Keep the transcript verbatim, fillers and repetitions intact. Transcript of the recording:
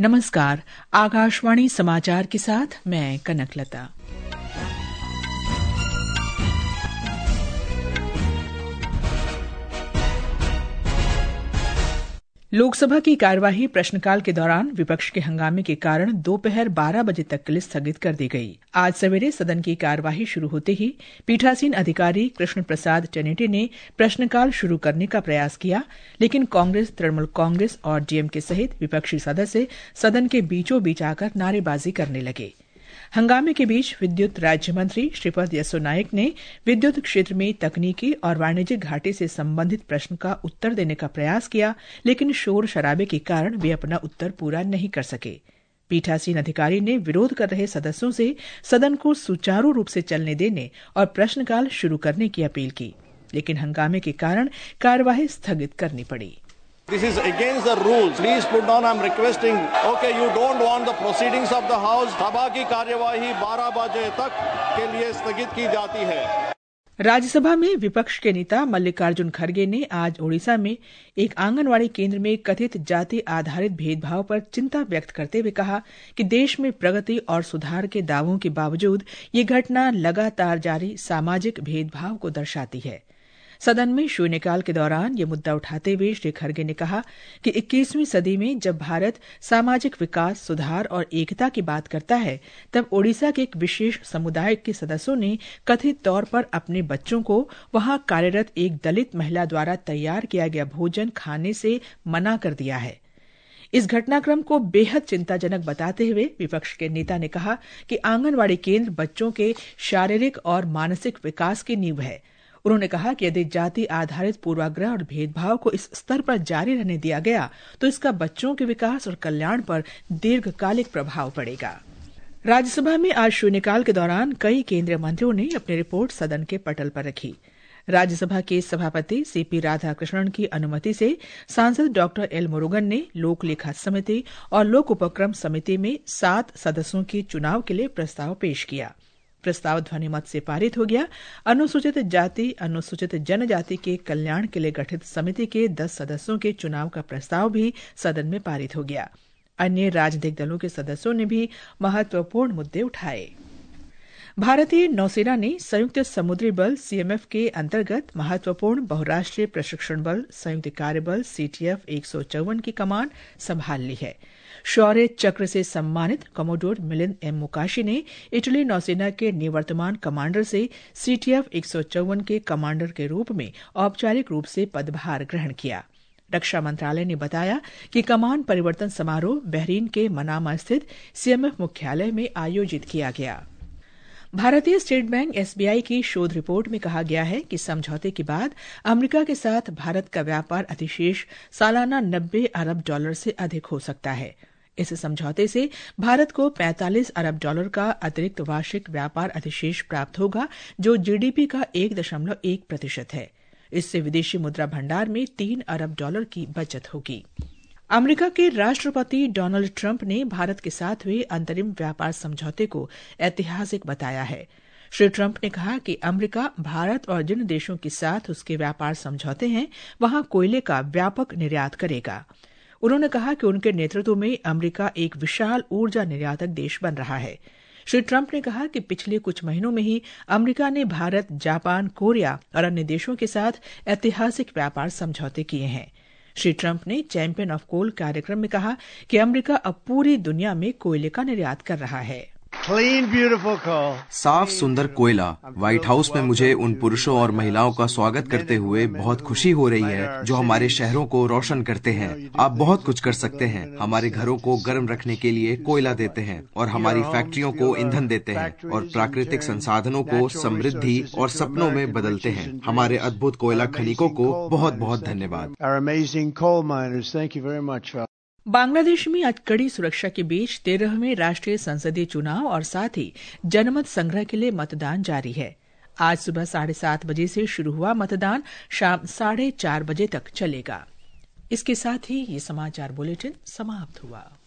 नमस्कार, आकाशवाणी समाचार के साथ मैं कनकलता। लोकसभा की कार्यवाही प्रश्नकाल के दौरान विपक्ष के हंगामे के कारण दोपहर बारह बजे तक के लिए स्थगित कर दी गई। आज सवेरे सदन की कार्यवाही शुरू होते ही पीठासीन अधिकारी कृष्ण प्रसाद टेनेटे ने प्रश्नकाल शुरू करने का प्रयास किया, लेकिन कांग्रेस, तृणमूल कांग्रेस और डीएमके सहित विपक्षी सदस्य सदन के बीचों बीच आकर नारेबाजी करने लगे। हंगामे के बीच विद्युत राज्य मंत्री श्रीपद यसो नाइक ने विद्युत क्षेत्र में तकनीकी और वाणिज्यिक घाटे से संबंधित प्रश्न का उत्तर देने का प्रयास किया, लेकिन शोर शराबे के कारण वे अपना उत्तर पूरा नहीं कर सके। पीठासीन अधिकारी ने विरोध कर रहे सदस्यों से सदन को सुचारू रूप से चलने देने और प्रश्नकाल शुरू करने की अपील की, लेकिन हंगामे के कारण कार्यवाही स्थगित करनी पड़ी। This is against the rules. Please put down. I'm requesting. Okay, you don't want the proceedings of the House. सभा की कार्यवाही बारह बजे तक के लिए स्थगित की जाती है। राज्यसभा में विपक्ष के नेता मल्लिकार्जुन खड़गे ने आज ओडिशा में एक आंगनवाड़ी केंद्र में कथित जाति आधारित भेदभाव पर चिंता व्यक्त करते हुए कहा कि देश में प्रगति और सुधार के दावों के बावजूद ये घटना लगातार जारी सामाजिक भेदभाव को दर्शाती है। सदन में शून्यकाल के दौरान ये मुद्दा उठाते हुए श्री खड़गे ने कहा कि इक्कीसवीं सदी में जब भारत सामाजिक विकास, सुधार और एकता की बात करता है, तब ओडिशा के एक विशेष समुदाय के सदस्यों ने कथित तौर पर अपने बच्चों को वहां कार्यरत एक दलित महिला द्वारा तैयार किया गया भोजन खाने से मना कर दिया है। इस घटनाक्रम को बेहद चिंताजनक बताते हुए विपक्ष के नेता ने कहा कि आंगनवाड़ी केंद्र बच्चों के शारीरिक और मानसिक विकास की नींव है। उन्होंने कहा कि यदि जाति आधारित पूर्वाग्रह और भेदभाव को इस स्तर पर जारी रहने दिया गया तो इसका बच्चों के विकास और कल्याण पर दीर्घकालिक प्रभाव पड़ेगा। राज्यसभा में आज शून्यकाल के दौरान कई केंद्रीय मंत्रियों ने अपनी रिपोर्ट सदन के पटल पर रखी। राज्यसभा के सभापति सीपी राधाकृष्णन की अनुमति से सांसद डॉक्टर एल मुरुगन ने लोक लेखा समिति और लोक उपक्रम समिति में सात सदस्यों के चुनाव के लिए प्रस्ताव पेश किया। प्रस्ताव ध्वनिमत से पारित हो गया। अनुसूचित जाति, अनुसूचित जनजाति के कल्याण के लिए गठित समिति के दस सदस्यों के चुनाव का प्रस्ताव भी सदन में पारित हो गया। अन्य राजनीतिक दलों के सदस्यों ने भी महत्वपूर्ण मुद्दे उठाए। भारतीय नौसेना ने संयुक्त समुद्री बल सीएमएफ के अंतर्गत महत्वपूर्ण बहुराष्ट्रीय प्रशिक्षण बल संयुक्त कार्य बल सीटीएफ एक सौ चौवन की कमान संभाल ली है। शौर्य चक्र से सम्मानित कमोडोर मिलिंद एम मुकाशी ने इटली नौसेना के निवर्तमान कमांडर से सीटीएफ एक सौ चौवन के कमांडर के रूप में औपचारिक रूप से पदभार ग्रहण किया। रक्षा मंत्रालय ने बताया कि कमान परिवर्तन समारोह बहरीन के मनामा स्थित सीएमएफ मुख्यालय में आयोजित किया गया। भारतीय स्टेट बैंक एसबीआई की शोध रिपोर्ट में कहा गया है कि समझौते के बाद अमेरिका के साथ भारत का व्यापार अधिशेष सालाना नब्बे अरब डॉलर से अधिक हो सकता है। इस समझौते से भारत को पैंतालीस अरब डॉलर का अतिरिक्त वार्षिक व्यापार अधिशेष प्राप्त होगा, जो जीडीपी का एक दशमलव एक प्रतिशत है। इससे विदेशी मुद्रा भंडार में तीन अरब डॉलर की बचत होगी। अमेरिका के राष्ट्रपति डोनाल्ड ट्रंप ने भारत के साथ हुए अंतरिम व्यापार समझौते को ऐतिहासिक बताया है। श्री ट्रंप ने कहा कि अमेरिका भारत और जिन देशों के साथ उसके व्यापार समझौते हैं, वहां कोयले का व्यापक निर्यात करेगा। उन्होंने कहा कि उनके नेतृत्व में अमेरिका एक विशाल ऊर्जा निर्यातक देश बन रहा है। श्री ट्रंप ने कहा कि पिछले कुछ महीनों में ही अमेरिका ने भारत, जापान, कोरिया और अन्य देशों के साथ ऐतिहासिक व्यापार समझौते किए हैं। श्री ट्रंप ने चैंपियन ऑफ कोल कार्यक्रम में कहा कि अमेरिका अब पूरी दुनिया में कोयले का निर्यात कर रहा है। Clean, beautiful coal. साफ सुंदर कोयला। व्हाइट हाउस में मुझे उन पुरुषों और महिलाओं का स्वागत करते हुए बहुत खुशी हो रही है जो हमारे शहरों को रोशन करते हैं। आप बहुत कुछ कर सकते हैं। हमारे घरों को गर्म रखने के लिए कोयला देते हैं और हमारी फैक्ट्रियों को ईंधन देते हैं और प्राकृतिक संसाधनों को समृद्धि और सपनों में बदलते हैं। हमारे अद्भुत कोयला खनिकों को बहुत बहुत धन्यवाद। Our amazing coal miners, thank you very much. Bangladesh में आज कड़ी सुरक्षा के बीच तेरहवें राष्ट्रीय संसदीय चुनाव और साथ ही जनमत संग्रह के लिए मतदान जारी है। आज सुबह साढ़े सात बजे से शुरू हुआ मतदान शाम साढ़े चार बजे तक चलेगा। इसके साथ ही ये समाचार बुलेटिन समाप्त हुआ।